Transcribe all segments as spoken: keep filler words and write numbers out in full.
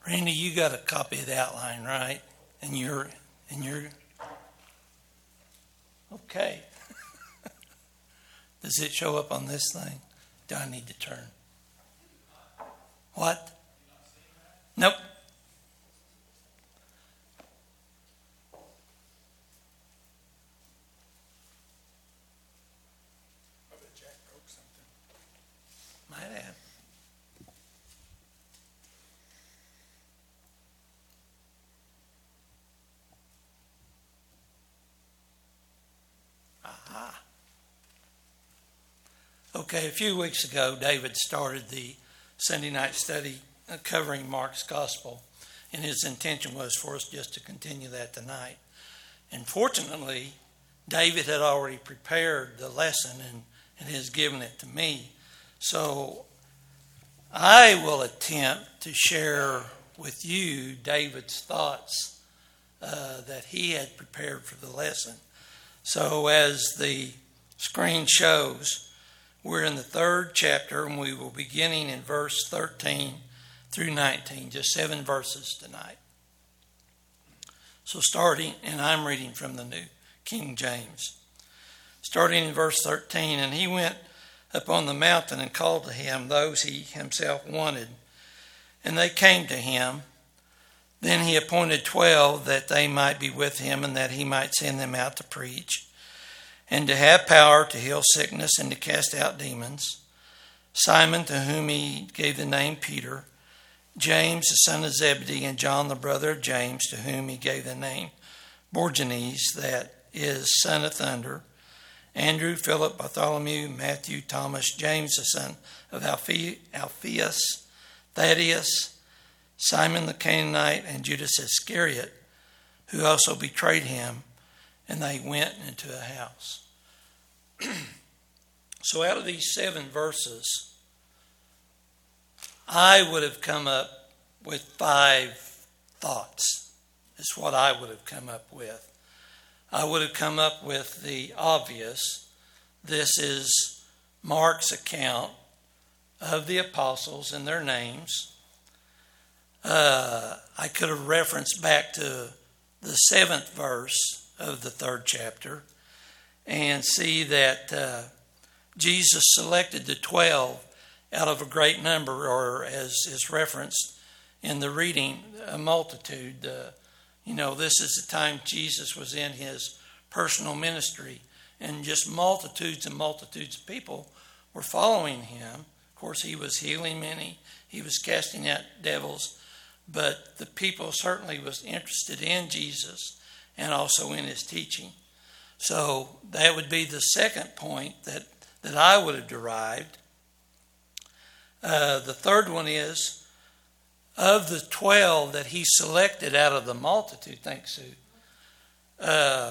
Randy, you got a copy of the outline, right? And you're, and you're, okay. Does it show up on this thing? Do I need to turn? What? Nope. I bet Jack broke something. Might have. Aha. Okay, a few weeks ago, David started the Sunday night study covering Mark's Gospel, and his intention was for us just to continue that tonight. And fortunately, David had already prepared the lesson and, and has given it to me. So I will attempt to share with you David's thoughts uh, that he had prepared for the lesson. So as the screen shows, we're in the third chapter, and we will be beginning in verse thirteen through nineteen, just seven verses tonight. So starting, and I'm reading from the New King James. Starting in verse thirteen, and he went up on the mountain and called to him those he himself wanted, and they came to him. Then he appointed twelve that they might be with him, and that he might send them out to preach, and to have power to heal sickness and to cast out demons. Simon, to whom he gave the name Peter, James, the son of Zebedee, and John, the brother of James, to whom he gave the name Boanerges, that is, son of thunder, Andrew, Philip, Bartholomew, Matthew, Thomas, James, the son of Alphaeus, Thaddeus, Simon the Canaanite, and Judas Iscariot, who also betrayed him. And they went into a house. So out of these seven verses, I would have come up with five thoughts. Is what I would have come up with. I would have come up with the obvious. This is Mark's account of the apostles and their names. Uh, I could have referenced back to the seventh verse of the third chapter and see that uh, Jesus selected the twelve out of a great number, or as is referenced in the reading, a multitude. Uh, you know, this is the time Jesus was in his personal ministry, and just multitudes and multitudes of people were following him. Of course, he was healing many, he was casting out devils, but the people certainly was interested in Jesus and also in his teaching. So that would be the second point that, that I would have derived. Uh, the third one is, of the twelve that he selected out of the multitude, thanks Sue, uh,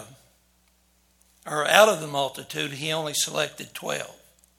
or out of the multitude, he only selected twelve.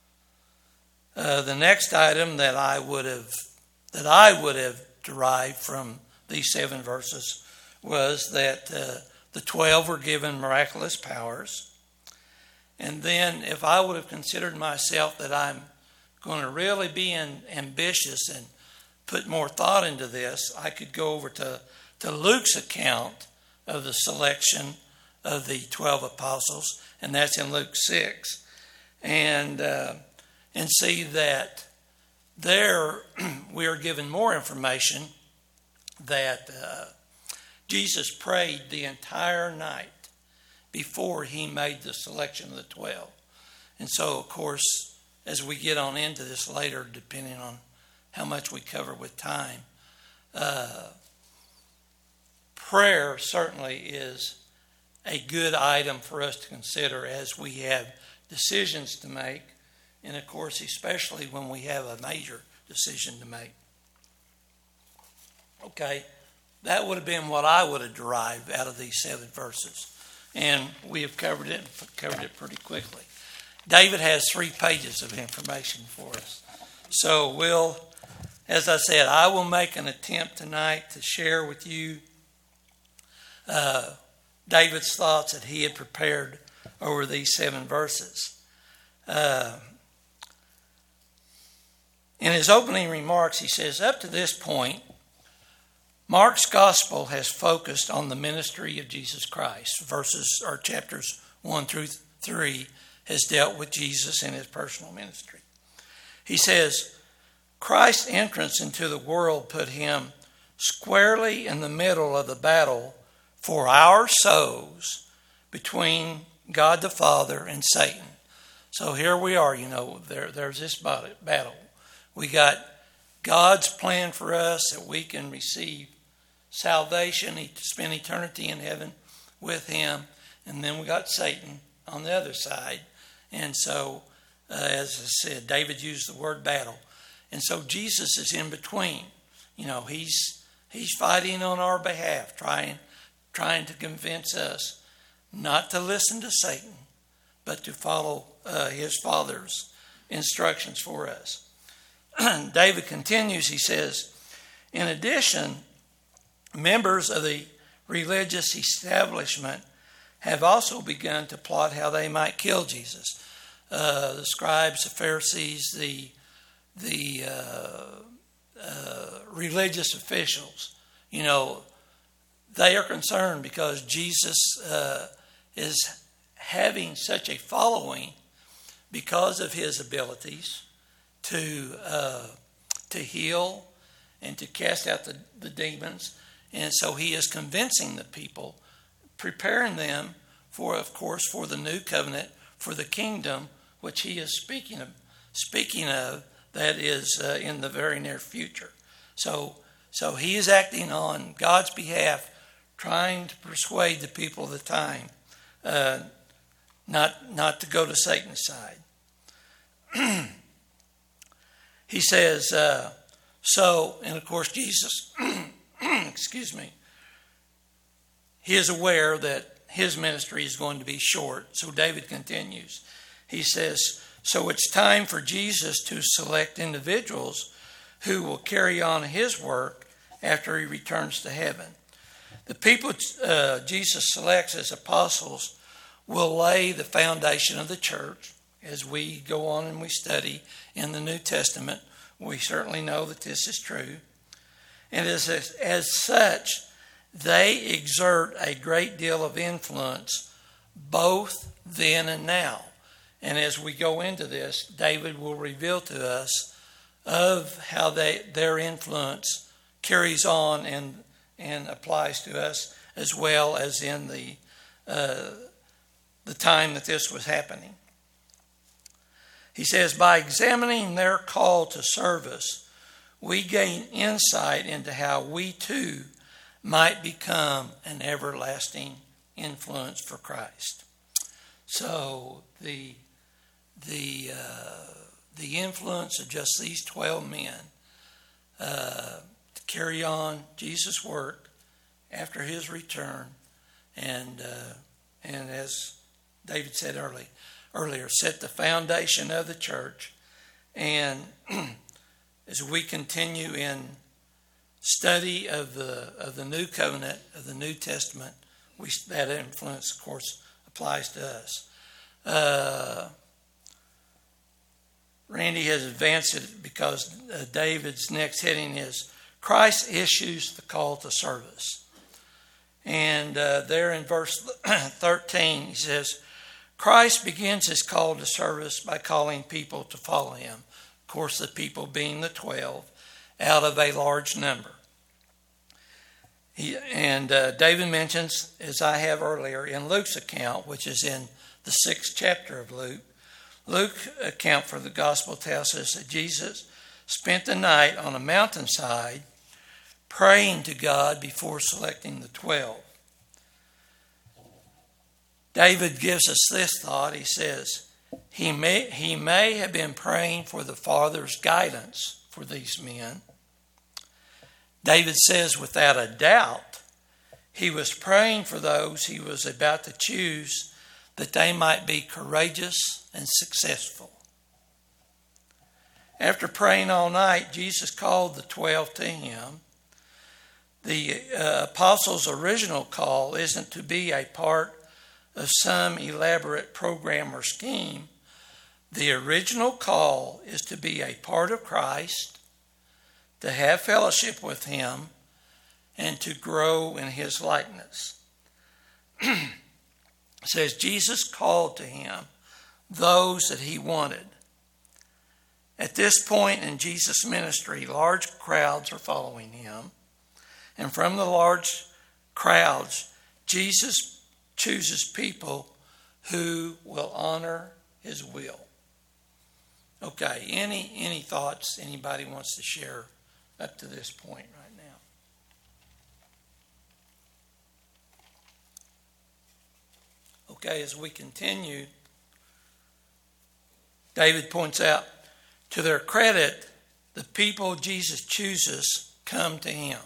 Uh, the next item that I would have that I would have derived from these seven verses was that uh, the twelve were given miraculous powers. And then if I would have considered myself that I'm going to really be in, ambitious and put more thought into this, I could go over to, to Luke's account of the selection of the twelve apostles, and that's in Luke six, and uh, and see that there we are given more information that uh, Jesus prayed the entire night before he made the selection of the twelve. And so, of course, as we get on into this later, depending on how much we cover with time, uh, prayer certainly is a good item for us to consider as we have decisions to make, and of course, especially when we have a major decision to make. Okay. That would have been what I would have derived out of these seven verses. And we have covered it, covered it pretty quickly. David has three pages of information for us. So we'll, as I said, I will make an attempt tonight to share with you uh, David's thoughts that he had prepared over these seven verses. Uh, in his opening remarks, he says, up to this point, Mark's gospel has focused on the ministry of Jesus Christ. Verses or chapters one through three has dealt with Jesus and his personal ministry. He says, Christ's entrance into the world put him squarely in the middle of the battle for our souls between God the Father and Satan. So here we are, you know, there, there's this battle. We got God's plan for us that we can receive salvation, to spend eternity in heaven with him. And then we got Satan on the other side. And so, uh, as I said, David used the word battle. And so Jesus is in between. You know, he's he's fighting on our behalf, trying trying to convince us not to listen to Satan, but to follow uh, his Father's instructions for us. David continues, he says, in addition, members of the religious establishment have also begun to plot how they might kill Jesus. Uh, the scribes, the Pharisees, the the uh, uh, religious officials, you know, they are concerned because Jesus uh, is having such a following because of his abilities to uh, to heal and to cast out the, the demons. And so he is convincing the people, preparing them for, of course, for the new covenant, for the kingdom, which he is speaking of, speaking of that is uh, in the very near future. So, so he is acting on God's behalf, trying to persuade the people of the time uh, not not to go to Satan's side. He says, uh, so, and of course Jesus, excuse me, he is aware that his ministry is going to be short. So David continues. He says, so it's time for Jesus to select individuals who will carry on his work after he returns to heaven. The people uh, Jesus selects as apostles will lay the foundation of the church. As we go on and we study in the New Testament, we certainly know that this is true. And as, as such, they exert a great deal of influence both then and now. And as we go into this, David will reveal to us of how they their influence carries on and and applies to us as well as in the uh, the time that this was happening. He says, by examining their call to service, we gain insight into how we too might become an everlasting influence for Christ. So the the uh, the influence of just these twelve men uh, to carry on Jesus' work after his return, and uh, and as David said early, earlier, set the foundation of the church. And as we continue in study of the of the New Covenant, of the New Testament, we that influence, of course, applies to us. Uh, Randy has advanced it because uh, David's next heading is Christ issues the call to service. And uh, there in verse thirteen, he says, Christ begins his call to service by calling people to follow him. Of course, the people being the twelve out of a large number. He, and uh, David mentions, as I have earlier, in Luke's account, which is in the sixth chapter of Luke, Luke's account for the gospel tells us that Jesus spent the night on a mountainside praying to God before selecting the twelve. David gives us this thought. He says, he may, he may have been praying for the Father's guidance for these men. David says, without a doubt, he was praying for those he was about to choose that they might be courageous and successful. After praying all night, Jesus called the twelve to him. The uh, apostles' original call isn't to be a part of some elaborate program or scheme. The original call is to be a part of Christ, to have fellowship with him, and to grow in his likeness. It says Jesus called to him those that he wanted. At this point in Jesus' ministry, large crowds are following him. And from the large crowds, Jesus chooses people who will honor his will. Okay, any any thoughts anybody wants to share up to this point right now? Okay, as we continue, David points out, to their credit, the people Jesus chooses come to him.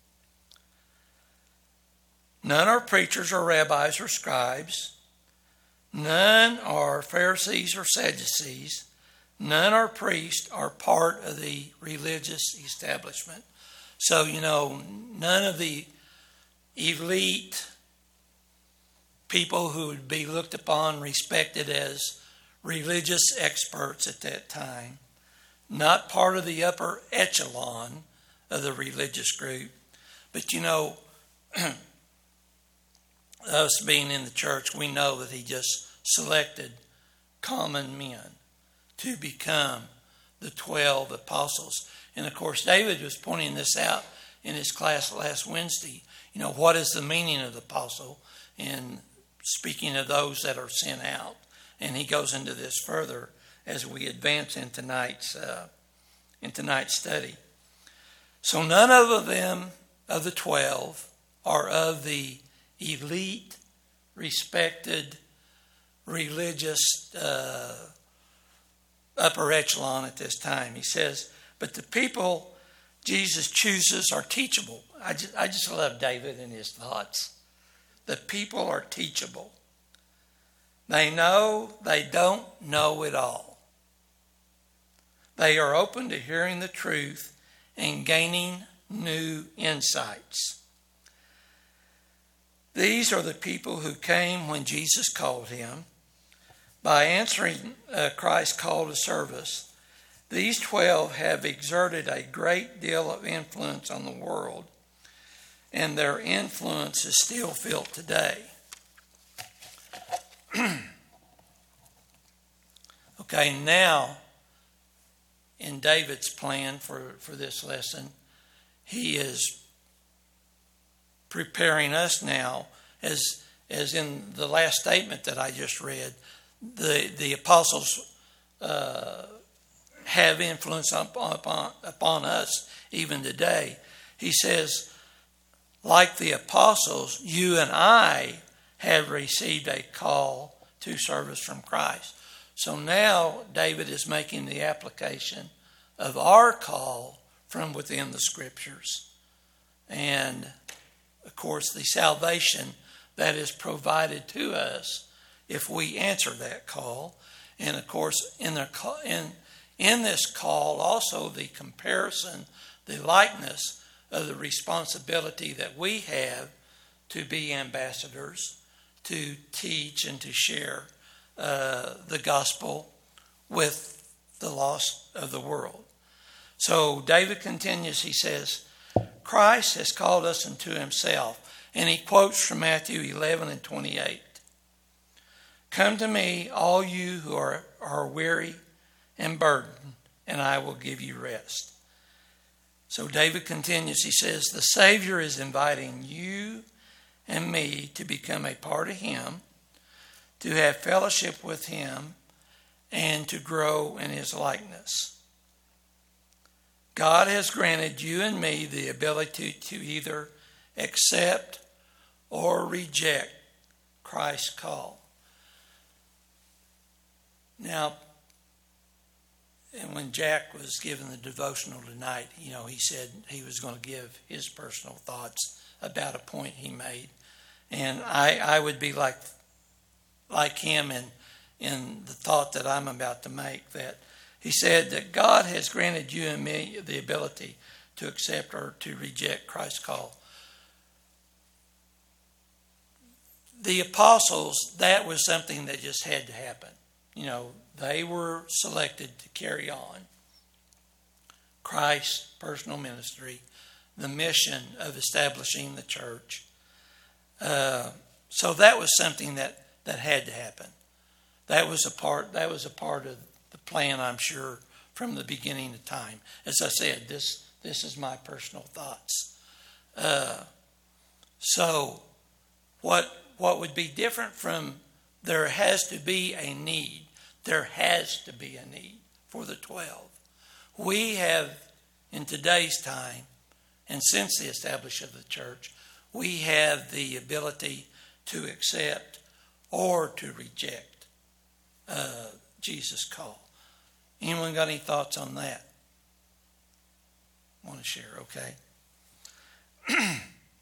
None are preachers or rabbis or scribes. None are Pharisees or Sadducees. None are priests or part of the religious establishment. So, you know, none of the elite people who would be looked upon, respected as religious experts at that time, not part of the upper echelon of the religious group. But, you know, us being in the church, we know that he just selected common men to become the twelve apostles. And, of course, David was pointing this out in his class last Wednesday. You know, what is the meaning of the apostle? And speaking of those that are sent out. And he goes into this further as we advance in tonight's, uh, in tonight's study. So none of them, of the twelve, are of the elite, respected, religious uh, upper echelon at this time. He says, but the people Jesus chooses are teachable. I just, I just love David and his thoughts. The people are teachable. They know they don't know it all. They are open to hearing the truth and gaining new insights. These are the people who came when Jesus called him. By answering uh, Christ's call to service, these twelve have exerted a great deal of influence on the world, and their influence is still felt today. Okay, now, in David's plan for, for this lesson, he is preparing us now, as as in the last statement that I just read, the, the apostles uh, have influence upon, upon, upon us even today. He says, like the apostles, you and I have received a call to service from Christ. So now David is making the application of our call from within the Scriptures. And, of course, the salvation that is provided to us if we answer that call. And, of course, in, the, in, in this call, also the comparison, the likeness of the responsibility that we have to be ambassadors, to teach and to share uh, the gospel with the lost of the world. So David continues, he says, Christ has called us unto himself. And he quotes from Matthew eleven and twenty-eight. Come to me, all you who are, are weary and burdened, and I will give you rest. So David continues, he says, the Savior is inviting you and me to become a part of him, to have fellowship with him, and to grow in his likeness. God has granted you and me the ability to either accept or reject Christ's call. Now, and when Jack was given the devotional tonight, you know, he said he was going to give his personal thoughts about a point he made. And I, I would be like like him in, in the thought that I'm about to make, that he said that God has granted you and me the ability to accept or to reject Christ's call. The apostles, that was something that just had to happen. You know, they were selected to carry on Christ's personal ministry the mission of establishing the church. Uh, so that was something that, that had to happen. That was a part. That was a part of the plan, I'm sure, from the beginning of time. As I said, this this is my personal thoughts. Uh, so, what what would be different from there has to be a need. There has to be a need for the twelve. We have, in today's time, and since the establishment of the church, we have the ability to accept or to reject uh, Jesus' call. Anyone got any thoughts on that? Want to share? Okay.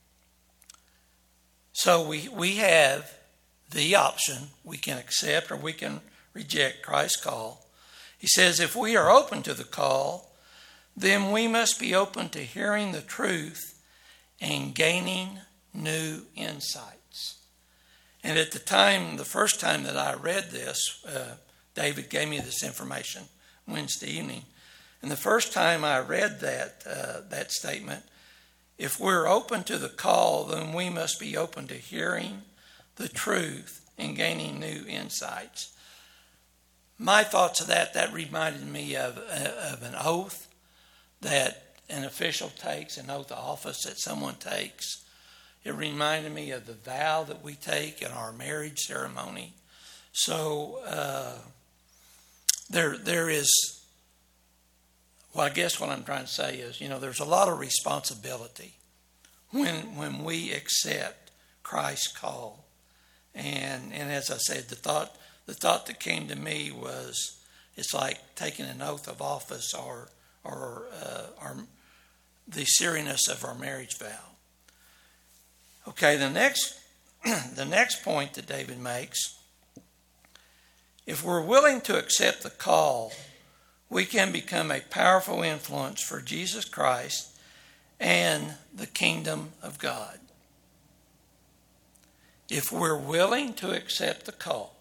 So we we have the option. We can accept or we can reject Christ's call. He says if we are open to the call, then we must be open to hearing the truth and gaining new insights. And at the time, the first time that I read this, uh, David gave me this information Wednesday evening. And the first time I read that uh, that statement, if we're open to the call, then we must be open to hearing the truth and gaining new insights. My thoughts of that, that reminded me of, of an oath that an official takes, an oath of office that someone takes. It reminded me of the vow that we take in our marriage ceremony. So uh, there, there is, well, I guess what I'm trying to say is, you know, there's a lot of responsibility when when we accept Christ's call. And and as I said, the thought the thought that came to me was it's like taking an oath of office or or uh, our, the seriousness of our marriage vow. Okay, the next the next point that David makes, if we're willing to accept the call, we can become a powerful influence for Jesus Christ and the kingdom of God. If we're willing to accept the call,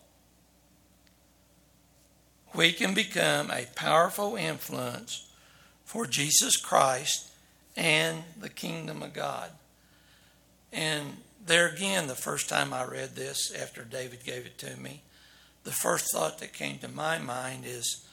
we can become a powerful influence for Jesus Christ and the kingdom of God. And there again, the first time I read this, after David gave it to me, the first thought that came to my mind is,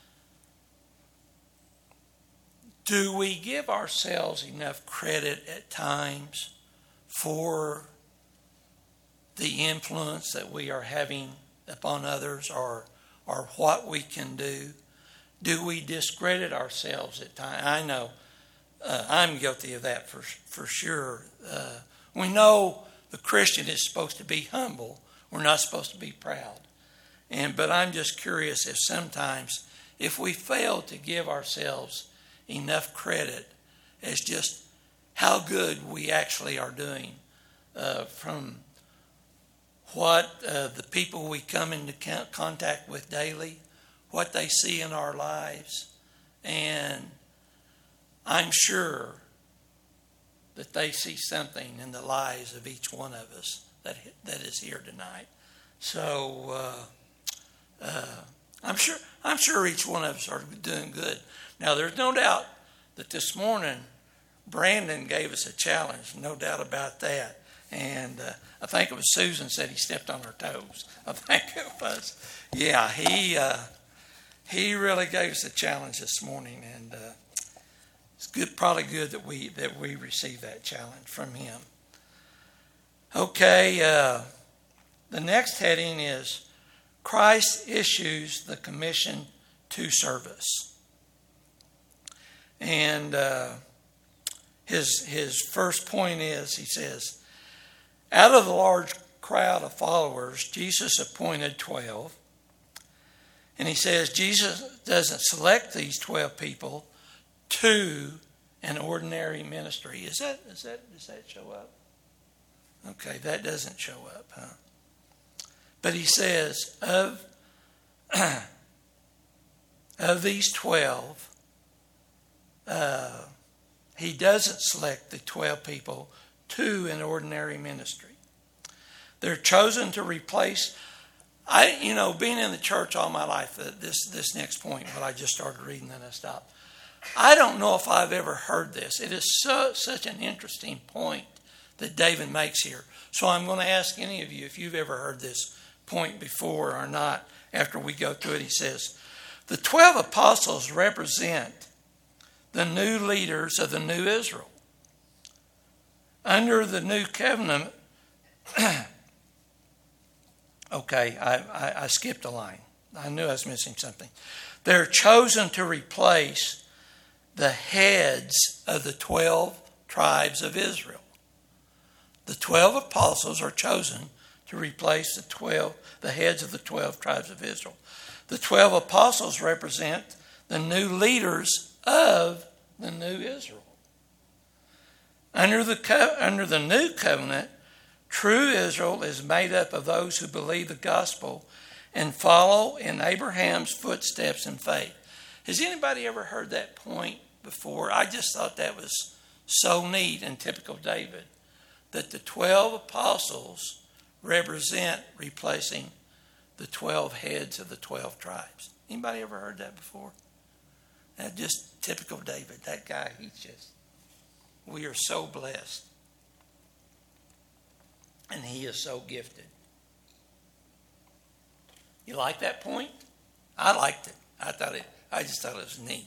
do we give ourselves enough credit at times for the influence that we are having upon others, or or what we can do? Do we discredit ourselves at times? I know uh, I'm guilty of that for for sure. Uh, we know the Christian is supposed to be humble. We're not supposed to be proud. And but I'm just curious if sometimes if we fail to give ourselves enough credit as just how good we actually are doing uh, from what uh, the people we come into contact with daily, what they see in our lives. And I'm sure that they see something in the lives of each one of us that that is here tonight. So uh, uh, I'm sure I'm sure each one of us are doing good. Now, there's no doubt that this morning Brandon gave us a challenge, no doubt about that. And uh, I think it was Susan said he stepped on her toes. I think it was. Yeah, he uh, he really gave us a challenge this morning, and uh, it's good, probably good that we that we received that challenge from him. Okay, uh, the next heading is Christ issues the commission to service. And uh, his his first point is, he says, out of the large crowd of followers, Jesus appointed twelve. And he says Jesus doesn't select these twelve people to an ordinary ministry. Is that, is that, does that show up? Okay, that doesn't show up, huh? But he says, of, of these twelve, Uh, he doesn't select the twelve people to an ordinary ministry. They're chosen to replace. I, you know, being in the church all my life, uh, this this next point, what I just started reading, then I stopped. I don't know if I've ever heard this. It is so, such an interesting point that David makes here. So I'm going to ask any of you if you've ever heard this point before or not. After we go through it, he says, the twelve apostles represent the new leaders of the new Israel. Under the new covenant, okay, I, I, I skipped a line. I knew I was missing something. They're chosen to replace the heads of the twelve tribes of Israel. The twelve apostles are chosen to replace the twelve, the heads of the twelve tribes of Israel. The twelve apostles represent the new leaders of the new Israel. Under the co- under the new covenant, true Israel is made up of those who believe the gospel and follow in Abraham's footsteps in faith. Has anybody ever heard that point before? I just thought that was so neat and typical David, that the twelve apostles represent replacing the twelve heads of the twelve tribes. Anybody ever heard that before? That's just typical David. That guy, he's just, we are so blessed. And he is so gifted. You like that point? I liked it. I thought it, I just thought it was neat.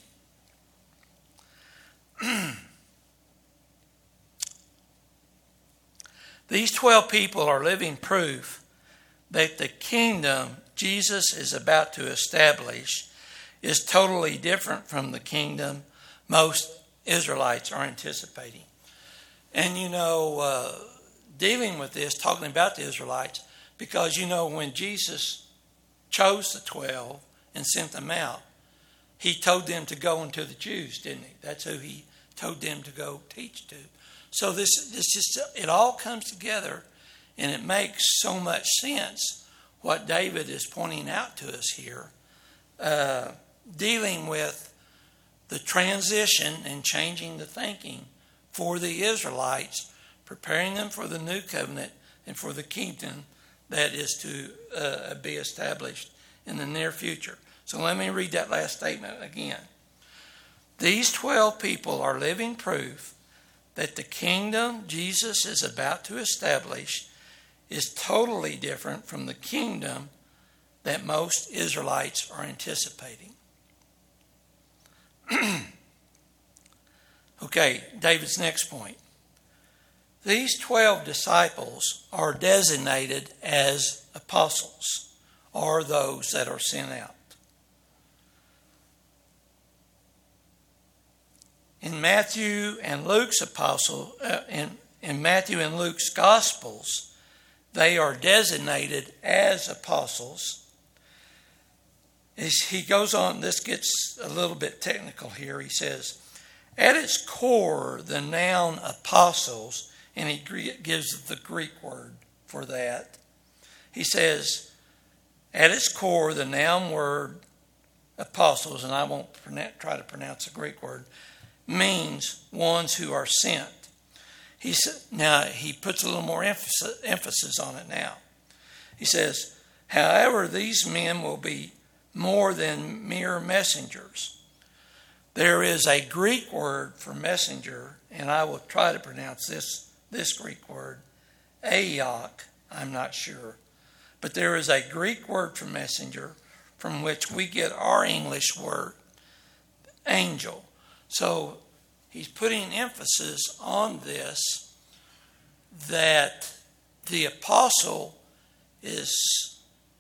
These twelve people are living proof that the kingdom Jesus is about to establish is totally different from the kingdom most Israelites are anticipating. And you know, uh, dealing with this, talking about the Israelites, because you know, when Jesus chose the twelve and sent them out, he told them to go into the Jews, didn't he? That's who he told them to go teach to. So this, this just, it all comes together, and it makes so much sense what David is pointing out to us here, uh, dealing with the transition and changing the thinking for the Israelites, preparing them for the new covenant and for the kingdom that is to uh, be established in the near future. So let me read that last statement again. These twelve people are living proof that the kingdom Jesus is about to establish is totally different from the kingdom that most Israelites are anticipating. Okay, David's next point. These twelve disciples are designated as apostles, or those that are sent out. In Matthew and Luke's apostle, uh, in, in Matthew and Luke's Gospels, they are designated as apostles. As he goes on, this gets a little bit technical here. He says, at its core, the noun apostles, and he gives the Greek word for that. He says, at its core, the noun word apostles, and I won't try to pronounce the Greek word, means ones who are sent. He now he puts a little more emphasis, emphasis on it now. He says, however, these men will be more than mere messengers. There is a Greek word for messenger, and I will try to pronounce this, this Greek word, aiok, I'm not sure. But there is a Greek word for messenger from which we get our English word, angel. So he's putting emphasis on this, that the apostle is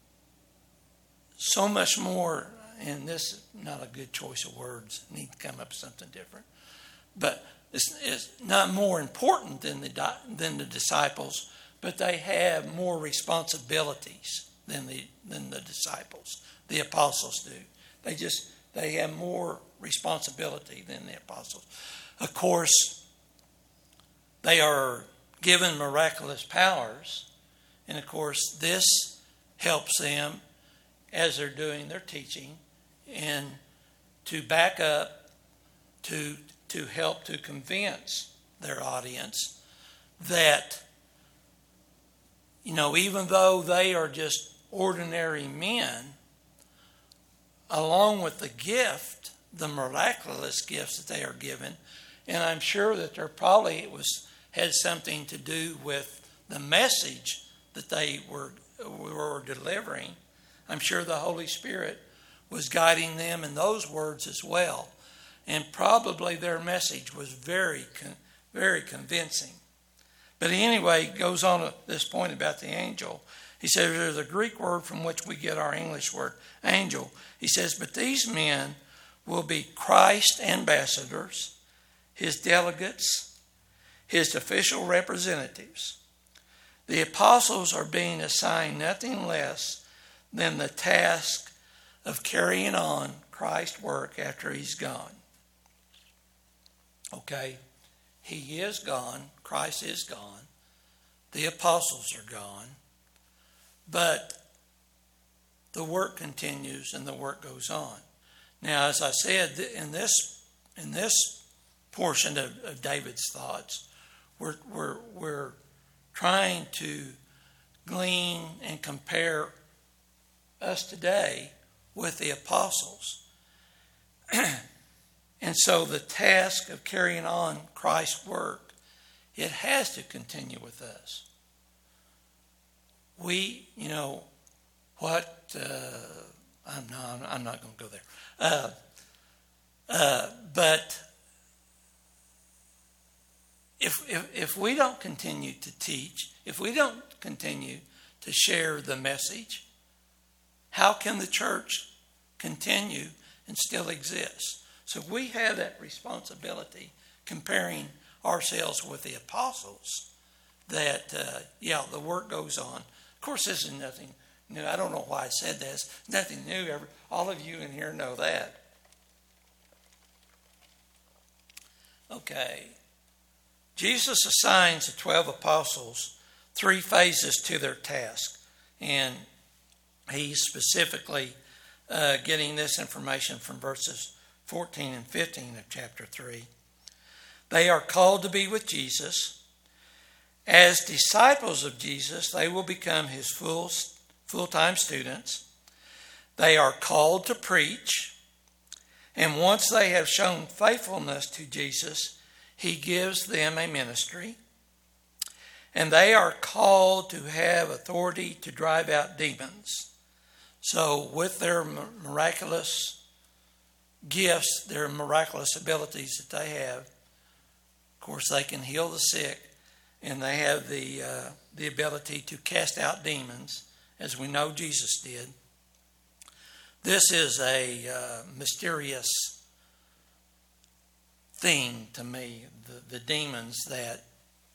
so much more, and this is not a good choice of words, I need to come up with something different, but it's, it's not more important than the, than the disciples, but they have more responsibilities than the, than the disciples, the apostles do. They just, they have more responsibility than the apostles. Of course, they are given miraculous powers, and of course this helps them as they're doing their teaching and to back up, to to help to convince their audience that, you know, even though they are just ordinary men, along with the gift the miraculous gifts that they are given. And I'm sure that there probably it was had something to do with the message that they were were delivering. I'm sure the Holy Spirit was guiding them in those words as well. And probably their message was very, very convincing. But anyway, he goes on at this point about the angel. He says there's a Greek word from which we get our English word, angel. He says, but these men will be Christ ambassadors, his delegates, his official representatives. The apostles are being assigned nothing less than the task of carrying on Christ's work after he's gone. Okay, he is gone. Christ is gone. The apostles are gone. But the work continues and the work goes on. Now, as I said, in this in this portion of, of David's thoughts, we're we're we're trying to glean and compare us today with the apostles. And so the task of carrying on Christ's work, it has to continue with us. We, you know, what, uh, I'm not, I'm not going to go there. Uh, uh, but if, if, if we don't continue to teach, if we don't continue to share the message, how can the church continue and still exist? So we have that responsibility comparing ourselves with the apostles that, uh, yeah, the work goes on. Of course, this is nothing new. I don't know why I said this. Nothing new. Ever. All of you in here know that. Okay. Jesus assigns the twelve apostles three phases to their task. And he's specifically uh, getting this information from verses fourteen and fifteen of chapter three. They are called to be with Jesus. As disciples of Jesus, they will become his full, full-time students. They are called to preach. And once they have shown faithfulness to Jesus, he gives them a ministry. And they are called to have authority to drive out demons. So with their miraculous gifts, their miraculous abilities that they have, of course they can heal the sick, and they have the uh, the ability to cast out demons, as we know Jesus did. This is a uh, mysterious thing to me, the, the demons that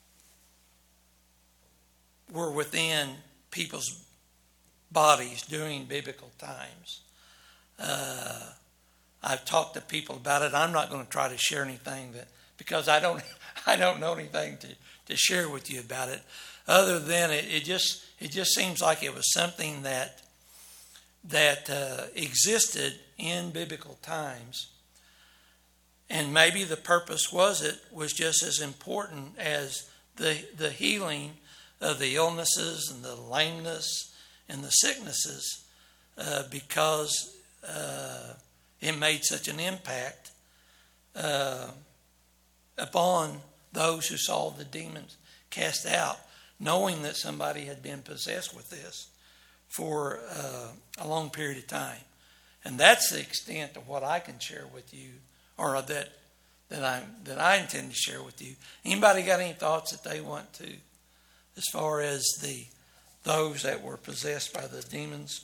were within people's bodies during biblical times. Uh, I've talked to people about it. I'm not going to try to share anything that because I don't I don't know anything to, to share with you about it, other than it, it just it just seems like it was something that that uh, existed in biblical times, and maybe the purpose was it was just as important as the the healing of the illnesses and the lameness and the sicknesses, uh, because uh, it made such an impact uh, upon those who saw the demons cast out, knowing that somebody had been possessed with this for uh, a long period of time. And that's the extent of what I can share with you, or that that I that I intend to share with you. Anybody got any thoughts that they want to, as far as the those that were possessed by the demons?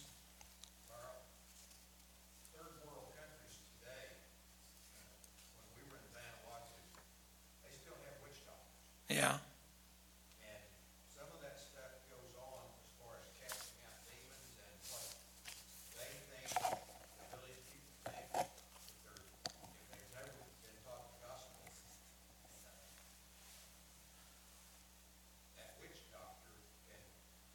Yeah. And some of that stuff goes on as far as casting out demons and what they think, the village people think, if, they're, if they've never been taught the gospel. Uh, that witch doctor can,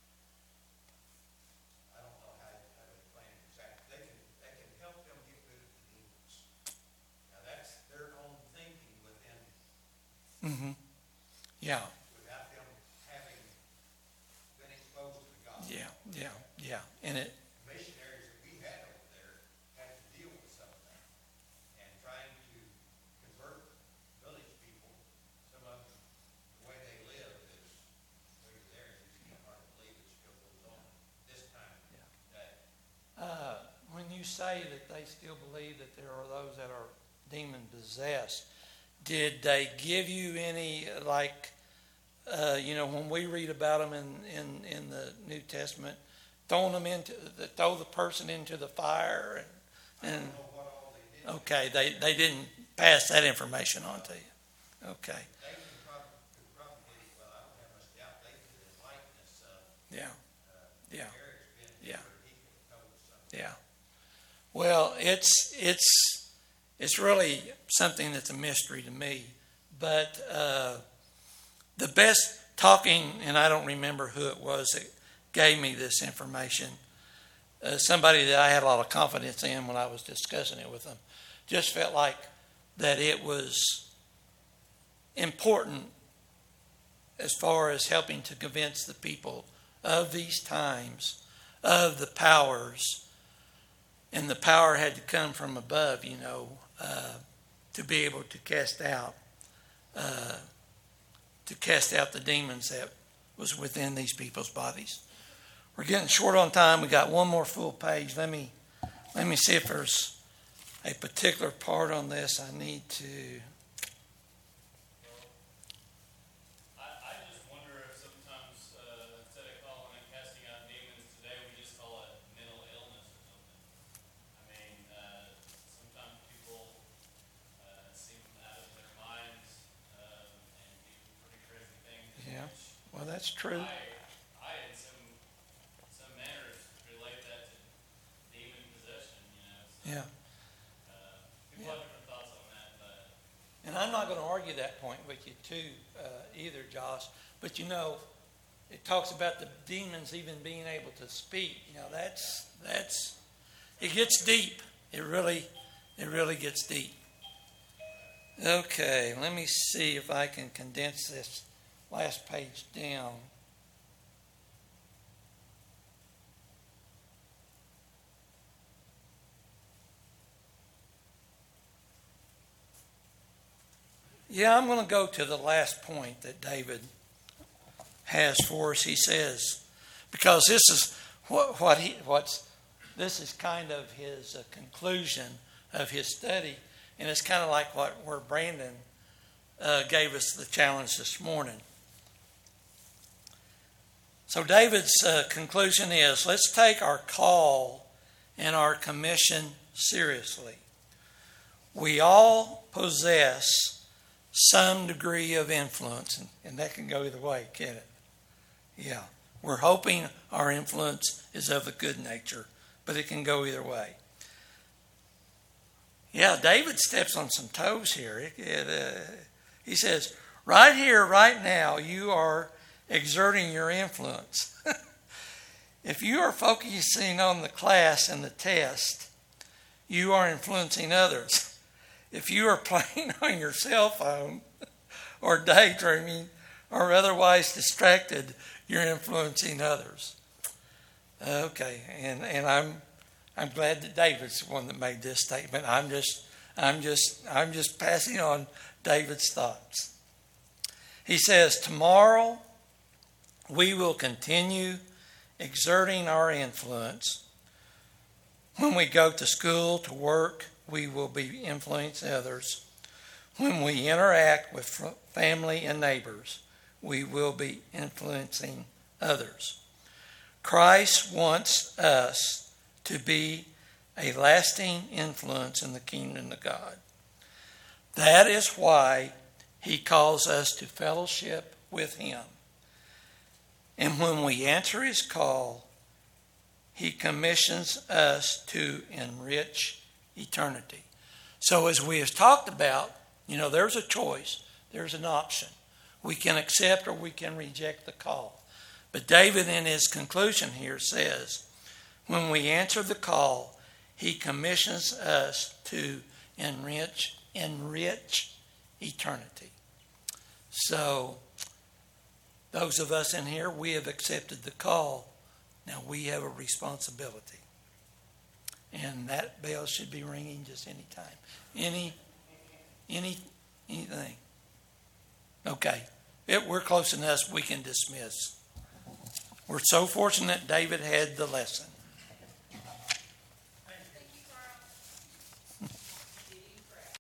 I don't know how, how they plan it exactly. They can, they can help them get rid of the demons. Now that's their own thinking within. Mm-hmm. Yeah. say that they still believe that there are those that are demon possessed, did they give you any, like, uh, you know, when we read about them in, in, in the New Testament, throwing them into, throw the person into the fire? And, and okay, they, they didn't pass that information on to you. Okay. They could probably, could probably, well, I don't have much doubt, they could enlighten us, uh, Yeah. uh, Yeah. Eric's been Yeah. here, he could have told us something. Yeah. Well, it's it's it's really something that's a mystery to me. But uh, the best talking, and I don't remember who it was that gave me this information. Uh, somebody that I had a lot of confidence in when I was discussing it with them, just felt like that it was important as far as helping to convince the people of these times of the powers. And the power had to come from above, you know, uh, to be able to cast out, uh, to cast out the demons that was within these people's bodies. We're getting short on time. We got one more full page. Let me, let me see if there's a particular part on this I need to. Well, that's true. I, I in some some manners relate that to demon possession, you know. So, Yeah. uh, people Yeah. have different thoughts on that, but And I'm not going to argue that point with you too, uh, either, Josh. But you know, it talks about the demons even being able to speak. You know, that's that's it gets deep. It really it really gets deep. Okay, let me see if I can condense this last page down. Yeah, I'm going to go to the last point that David has for us. He says, because this is what, what he what's this is kind of his uh, conclusion of his study, and it's kind of like what where Brandon uh, gave us the challenge this morning. So David's uh, conclusion is, let's take our call and our commission seriously. We all possess some degree of influence, and, and that can go either way, can't it? Yeah. We're hoping our influence is of a good nature, but it can go either way. Yeah, David steps on some toes here. It, it, uh, he says, right here, right now, you are exerting your influence. If you are focusing on the class and the test, you are influencing others. If you are playing on your cell phone or daydreaming or otherwise distracted, you're influencing others. Okay, and, and I'm I'm glad that David's the one that made this statement. I'm just I'm just I'm just passing on David's thoughts. He says, tomorrow we will continue exerting our influence. When we go to school, to work, we will be influencing others. When we interact with family and neighbors, we will be influencing others. Christ wants us to be a lasting influence in the kingdom of God. That is why he calls us to fellowship with him. And when we answer his call, he commissions us to enrich eternity. So as we have talked about, you know, there's a choice. There's an option. We can accept or we can reject the call. But David in his conclusion here says, when we answer the call, he commissions us to enrich, enrich eternity. So those of us in here, we have accepted the call. Now we have a responsibility. And that bell should be ringing just any time. Any, any, anything. Okay. It, we're close enough, we can dismiss. We're so fortunate David had the lesson.